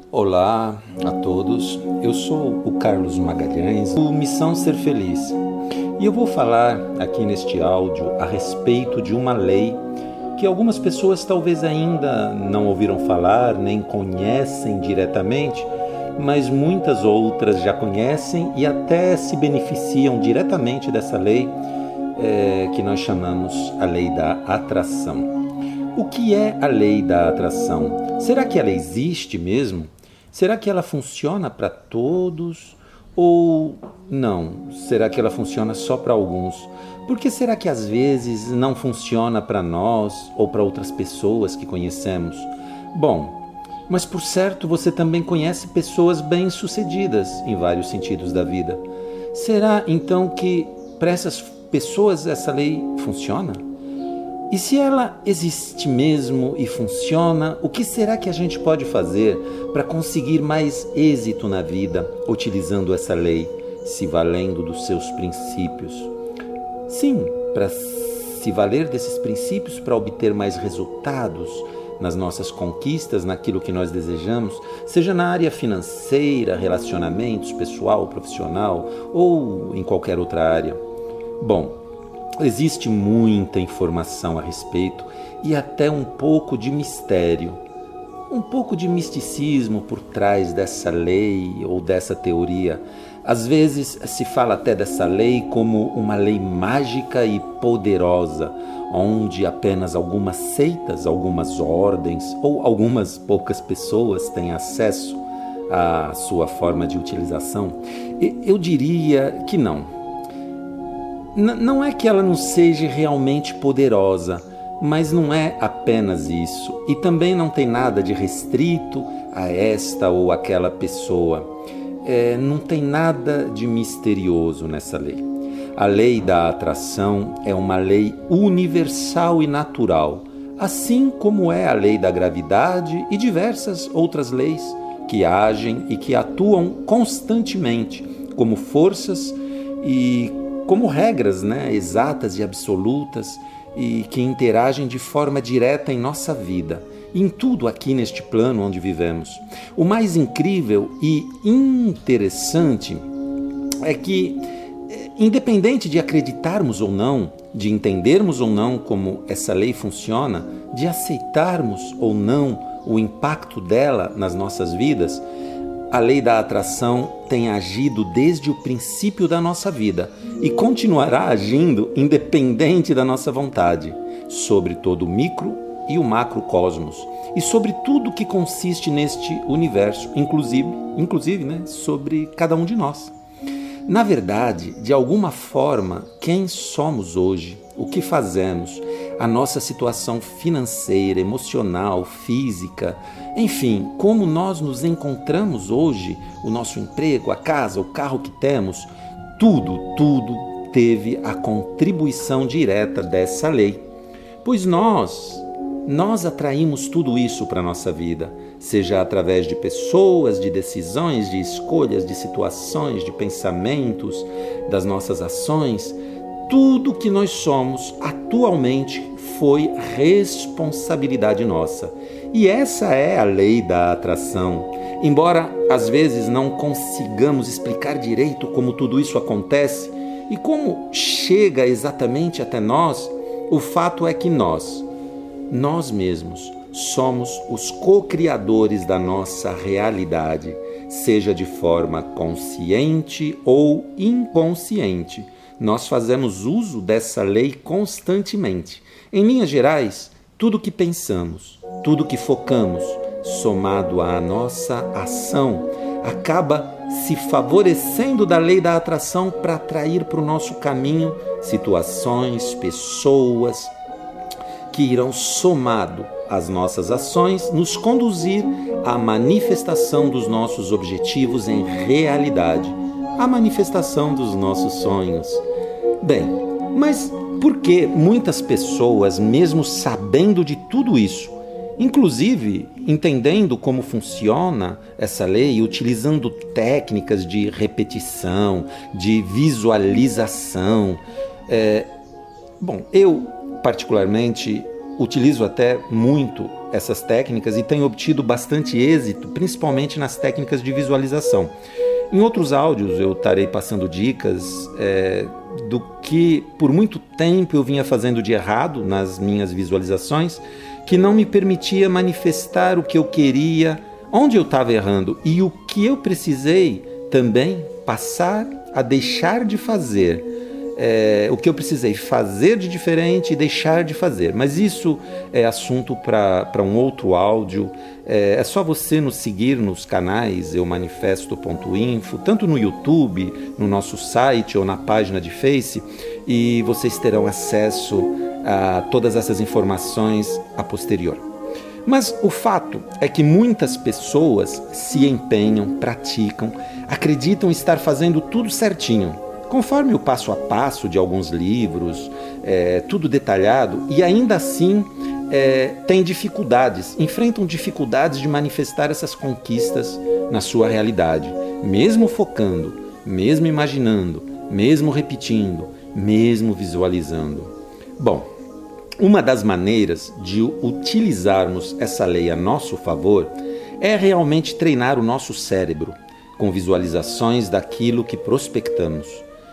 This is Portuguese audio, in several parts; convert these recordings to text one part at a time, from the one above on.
Olá a todos, eu sou o Carlos Magalhães, do Missão Ser Feliz, e eu vou falar aqui neste áudio a respeito de uma lei que algumas pessoas talvez ainda não ouviram falar, nem conhecem diretamente, mas muitas outras já conhecem e até se beneficiam diretamente dessa lei, que nós chamamos a lei da atração. O que é a lei da atração? Será que ela existe mesmo? Será que ela funciona para todos ou não? Será que ela funciona só para alguns? Por que será que às vezes não funciona para nós ou para outras pessoas que conhecemos? Bom, mas por certo você também conhece pessoas bem-sucedidas em vários sentidos da vida. Será então que para essas pessoas essa lei funciona? E se ela existe mesmo e funciona, o que será que a gente pode fazer para conseguir mais êxito na vida utilizando essa lei, se valendo dos seus princípios? Sim, para se valer desses princípios para obter mais resultados nas nossas conquistas, naquilo que nós desejamos, seja na área financeira, relacionamentos, pessoal, profissional ou em qualquer outra área. Bom, existe muita informação a respeito e até um pouco de mistério, um pouco de misticismo por trás dessa lei ou dessa teoria. Às vezes se fala até dessa lei como uma lei mágica e poderosa, onde apenas algumas seitas, algumas ordens ou algumas poucas pessoas têm acesso à sua forma de utilização. Eu diria que não. Não é que ela não seja realmente poderosa, mas não é apenas isso. E também não tem nada de restrito a esta ou aquela pessoa. Não tem nada de misterioso nessa lei. A lei da atração é uma lei universal e natural, assim como é a lei da gravidade e diversas outras leis que agem e que atuam constantemente como forças e como regras, exatas e absolutas e que interagem de forma direta em nossa vida, em tudo aqui neste plano onde vivemos. O mais incrível e interessante é que, independente de acreditarmos ou não, de entendermos ou não como essa lei funciona, de aceitarmos ou não o impacto dela nas nossas vidas, a lei da atração tem agido desde o princípio da nossa vida e continuará agindo independente da nossa vontade, sobre todo o micro e o macrocosmos e sobre tudo que consiste neste universo, inclusive sobre cada um de nós. Na verdade, de alguma forma, quem somos hoje, o que fazemos, a nossa situação financeira, emocional, física, enfim, como nós nos encontramos hoje, o nosso emprego, a casa, o carro que temos, tudo teve a contribuição direta dessa lei. Pois nós atraímos tudo isso para a nossa vida, seja através de pessoas, de decisões, de escolhas, de situações, de pensamentos, das nossas ações. Tudo que nós somos atualmente foi responsabilidade nossa. E essa é a lei da atração. Embora às vezes não consigamos explicar direito como tudo isso acontece e como chega exatamente até nós, o fato é que nós mesmos, somos os co-criadores da nossa realidade, seja de forma consciente ou inconsciente. Nós fazemos uso dessa lei constantemente. Em linhas gerais, tudo que pensamos, tudo que focamos, somado à nossa ação, acaba se favorecendo da lei da atração para atrair para o nosso caminho situações, pessoas que irão, somado às nossas ações, nos conduzir à manifestação dos nossos objetivos em realidade, à manifestação dos nossos sonhos. Bem, mas por que muitas pessoas, mesmo sabendo de tudo isso, inclusive entendendo como funciona essa lei, utilizando técnicas de repetição, de visualização, eu particularmente utilizo até muito essas técnicas e tenho obtido bastante êxito, principalmente nas técnicas de visualização. Em outros áudios eu estarei passando dicas do que por muito tempo eu vinha fazendo de errado nas minhas visualizações, que não me permitia manifestar o que eu queria, onde eu estava errando e o que eu precisei também passar a deixar de fazer. O que eu precisei fazer de diferente e deixar de fazer. Mas isso é assunto para um outro áudio. É só você nos seguir nos canais eumanifesto.info, tanto no YouTube, no nosso site ou na página de Face, e vocês terão acesso a todas essas informações a posterior. Mas o fato é que muitas pessoas se empenham, praticam, acreditam estar fazendo tudo certinho, conforme o passo a passo de alguns livros, tudo detalhado, e ainda assim têm dificuldades, enfrentam dificuldades de manifestar essas conquistas na sua realidade, mesmo focando, mesmo imaginando, mesmo repetindo, mesmo visualizando. Bom, uma das maneiras de utilizarmos essa lei a nosso favor é realmente treinar o nosso cérebro com visualizações daquilo que prospectamos.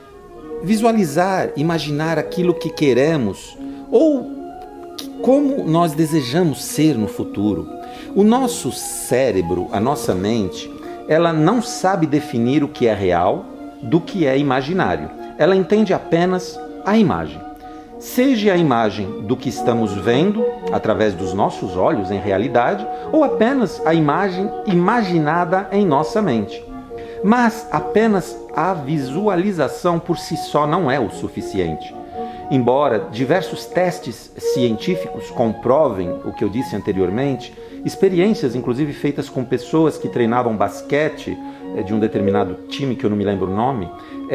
Visualizar, imaginar aquilo que queremos ou como nós desejamos ser no futuro. O nosso cérebro, a nossa mente, ela não sabe definir o que é real do que é imaginário. Ela entende apenas a imagem. Seja a imagem do que estamos vendo através dos nossos olhos em realidade ou apenas a imagem imaginada em nossa mente. Mas apenas a visualização por si só não é o suficiente. Embora diversos testes científicos comprovem o que eu disse anteriormente, experiências inclusive feitas com pessoas que treinavam basquete de um determinado time, que eu não me lembro o nome,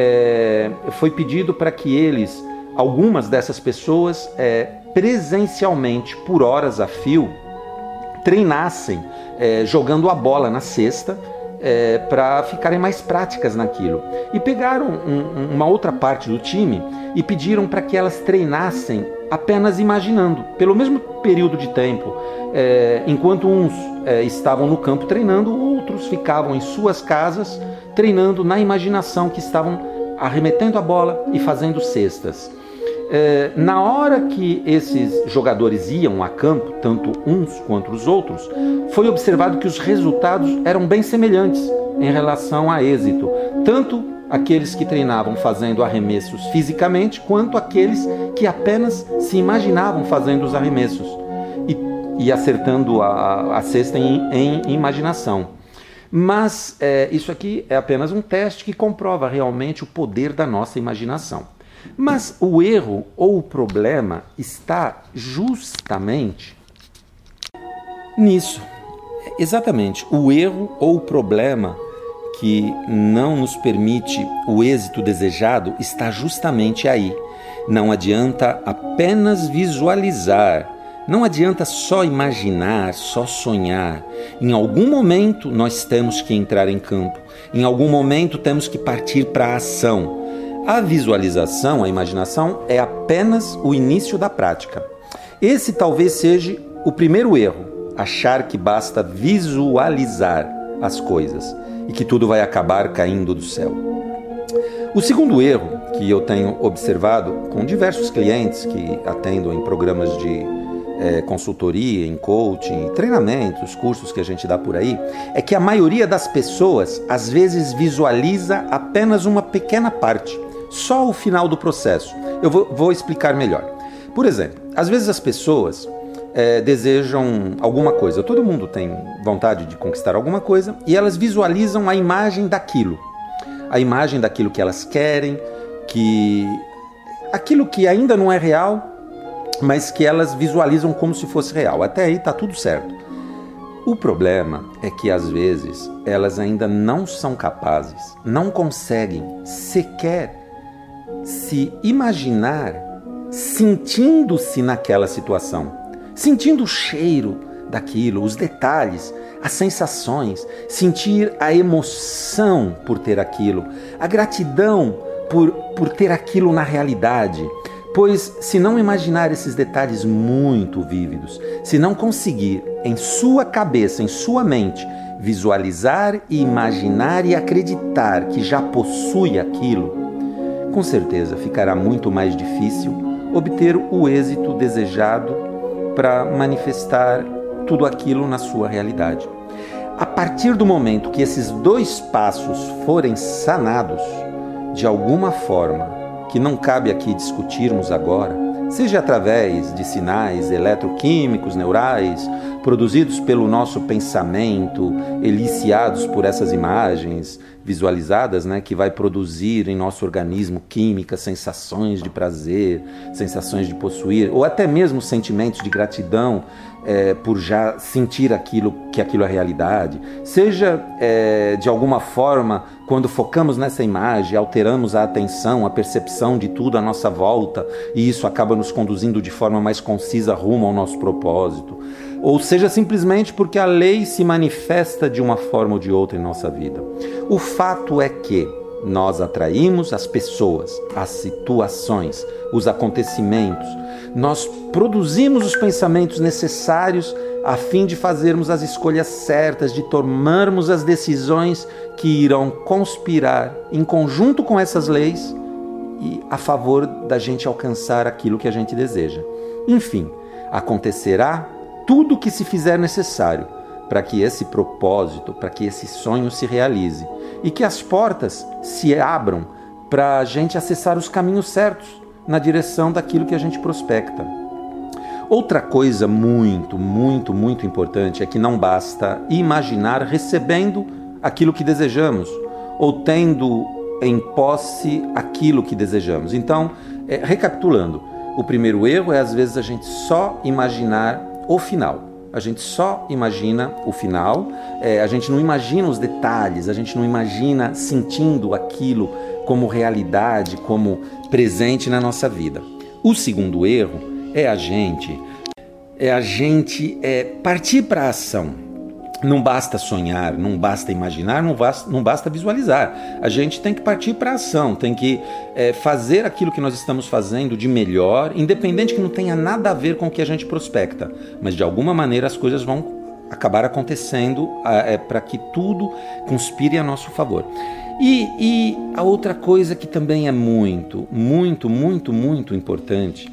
foi pedido para que algumas dessas pessoas, presencialmente, por horas a fio, treinassem jogando a bola na cesta, para ficarem mais práticas naquilo. E pegaram uma outra parte do time e pediram para que elas treinassem apenas imaginando, pelo mesmo período de tempo. Enquanto uns estavam no campo treinando, outros ficavam em suas casas treinando na imaginação, que estavam arremetendo a bola e fazendo cestas. Na hora que esses jogadores iam a campo, tanto uns quanto os outros, foi observado que os resultados eram bem semelhantes em relação a êxito, tanto aqueles que treinavam fazendo arremessos fisicamente, quanto aqueles que apenas se imaginavam fazendo os arremessos e acertando a cesta em imaginação. Mas isso aqui é apenas um teste que comprova realmente o poder da nossa imaginação. Mas o erro ou o problema está justamente nisso. Exatamente, o erro ou o problema que não nos permite o êxito desejado está justamente aí. Não adianta apenas visualizar, não adianta só imaginar, só sonhar. Em algum momento nós temos que entrar em campo, em algum momento temos que partir para a ação. A visualização, a imaginação, é apenas o início da prática. Esse talvez seja o primeiro erro, achar que basta visualizar as coisas e que tudo vai acabar caindo do céu. O segundo erro que eu tenho observado com diversos clientes que atendo em programas de consultoria, em coaching, treinamentos, cursos que a gente dá por aí, é que a maioria das pessoas às vezes visualiza apenas uma pequena parte, só o final do processo. Eu vou explicar melhor. Por exemplo, às vezes as pessoas desejam alguma coisa. Todo mundo tem vontade de conquistar alguma coisa e elas visualizam a imagem daquilo. A imagem daquilo que elas querem, aquilo que ainda não é real, mas que elas visualizam como se fosse real. Até aí está tudo certo. O problema é que às vezes elas ainda não são capazes, não conseguem sequer se imaginar sentindo-se naquela situação, sentindo o cheiro daquilo, os detalhes, as sensações, sentir a emoção por ter aquilo, a gratidão por ter aquilo na realidade. Pois se não imaginar esses detalhes muito vívidos, se não conseguir em sua cabeça, em sua mente, visualizar e imaginar e acreditar que já possui aquilo, com certeza ficará muito mais difícil obter o êxito desejado para manifestar tudo aquilo na sua realidade. A partir do momento que esses 2 passos forem sanados, de alguma forma, que não cabe aqui discutirmos agora, seja através de sinais eletroquímicos, neurais, produzidos pelo nosso pensamento, eliciados por essas imagens visualizadas, que vai produzir em nosso organismo químicas, sensações de prazer, sensações de possuir, ou até mesmo sentimentos de gratidão por já sentir que aquilo é realidade. Seja de alguma forma, quando focamos nessa imagem, alteramos a atenção, a percepção de tudo à nossa volta, e isso acaba nos conduzindo de forma mais concisa rumo ao nosso propósito. Ou seja, simplesmente porque a lei se manifesta de uma forma ou de outra em nossa vida. O fato é que nós atraímos as pessoas, as situações, os acontecimentos. Nós produzimos os pensamentos necessários a fim de fazermos as escolhas certas, de tomarmos as decisões que irão conspirar em conjunto com essas leis e a favor da gente alcançar aquilo que a gente deseja. Enfim, acontecerá tudo o que se fizer necessário para que esse propósito, para que esse sonho se realize e que as portas se abram para a gente acessar os caminhos certos na direção daquilo que a gente prospecta. Outra coisa muito, muito, muito importante é que não basta imaginar recebendo aquilo que desejamos ou tendo em posse aquilo que desejamos. Então, recapitulando, o primeiro erro é às vezes a gente só imaginar o final. A gente só imagina o final, a gente não imagina os detalhes, a gente não imagina sentindo aquilo como realidade, como presente na nossa vida. O segundo erro é a gente partir para a ação. Não basta sonhar, não basta imaginar, não basta visualizar. A gente tem que partir para a ação, tem que fazer aquilo que nós estamos fazendo de melhor, independente que não tenha nada a ver com o que a gente prospecta. Mas de alguma maneira as coisas vão acabar acontecendo para que tudo conspire a nosso favor. E a outra coisa que também é muito, muito, muito, muito importante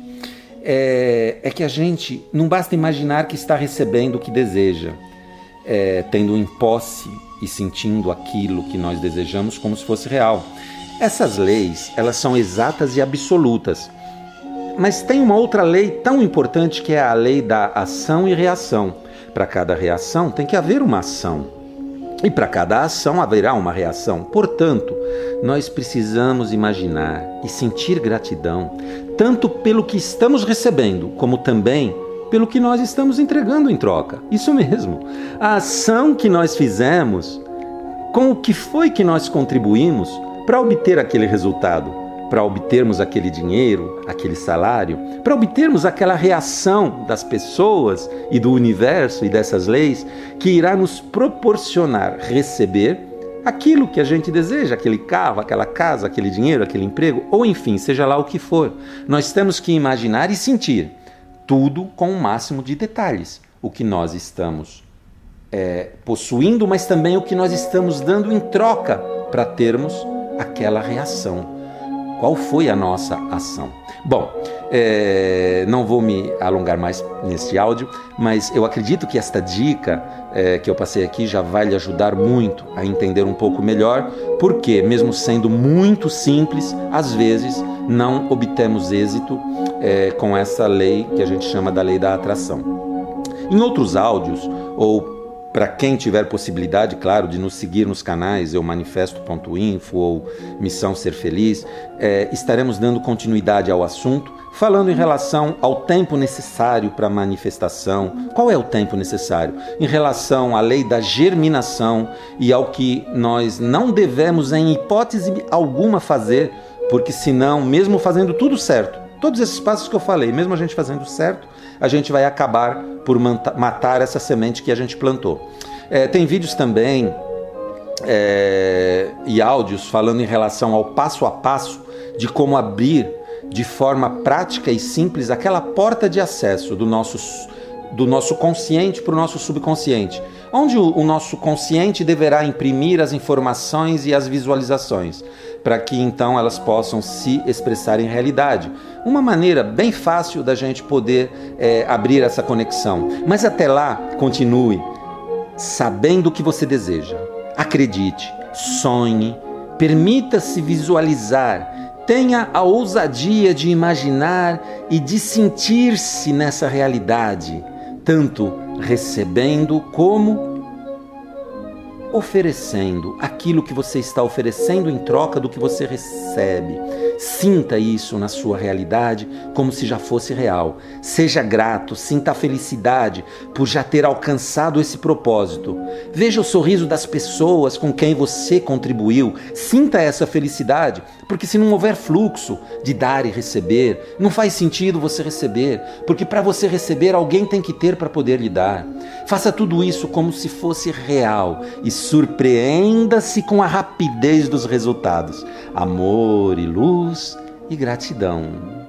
é que a gente não basta imaginar que está recebendo o que deseja. Tendo em posse e sentindo aquilo que nós desejamos como se fosse real. Essas leis, elas são exatas e absolutas, mas tem uma outra lei tão importante que é a lei da ação e reação. Para cada reação tem que haver uma ação, e para cada ação haverá uma reação. Portanto, nós precisamos imaginar e sentir gratidão, tanto pelo que estamos recebendo, como também pelo que nós estamos entregando em troca. Isso mesmo. A ação que nós fizemos, com o que foi que nós contribuímos para obter aquele resultado, para obtermos aquele dinheiro, aquele salário, para obtermos aquela reação das pessoas e do universo e dessas leis que irá nos proporcionar receber aquilo que a gente deseja, aquele carro, aquela casa, aquele dinheiro, aquele emprego, ou enfim, seja lá o que for. Nós temos que imaginar e sentir tudo com o máximo de detalhes. O que nós estamos possuindo, mas também o que nós estamos dando em troca para termos aquela reação. Qual foi a nossa ação? Bom, não vou me alongar mais neste áudio, mas eu acredito que esta dica que eu passei aqui já vai lhe ajudar muito a entender um pouco melhor, porque mesmo sendo muito simples, às vezes não obtemos êxito com essa lei que a gente chama da lei da atração. Em outros áudios, ou para quem tiver possibilidade, claro, de nos seguir nos canais eumanifesto.info ou Missão Ser Feliz, estaremos dando continuidade ao assunto, falando em relação ao tempo necessário para a manifestação. Qual é o tempo necessário? Em relação à lei da germinação e ao que nós não devemos, em hipótese alguma, fazer, porque senão, mesmo fazendo tudo certo, todos esses passos que eu falei, mesmo a gente fazendo certo, a gente vai acabar por matar essa semente que a gente plantou. Tem vídeos também e áudios falando em relação ao passo a passo de como abrir de forma prática e simples aquela porta de acesso do nosso do nosso consciente para o nosso subconsciente, onde o nosso consciente deverá imprimir as informações e as visualizações, para que então elas possam se expressar em realidade. Uma maneira bem fácil da gente poder abrir essa conexão. Mas até lá, continue sabendo o que você deseja. Acredite, sonhe, permita-se visualizar, tenha a ousadia de imaginar e de sentir-se nessa realidade, tanto recebendo como oferecendo aquilo que você está oferecendo em troca do que você recebe. Sinta isso na sua realidade como se já fosse real. Seja grato, sinta a felicidade por já ter alcançado esse propósito. Veja o sorriso das pessoas com quem você contribuiu. Sinta essa felicidade, porque se não houver fluxo de dar e receber, não faz sentido você receber, porque para você receber, alguém tem que ter para poder lhe dar. Faça tudo isso como se fosse real e surpreenda-se com a rapidez dos resultados. Amor e luz e gratidão.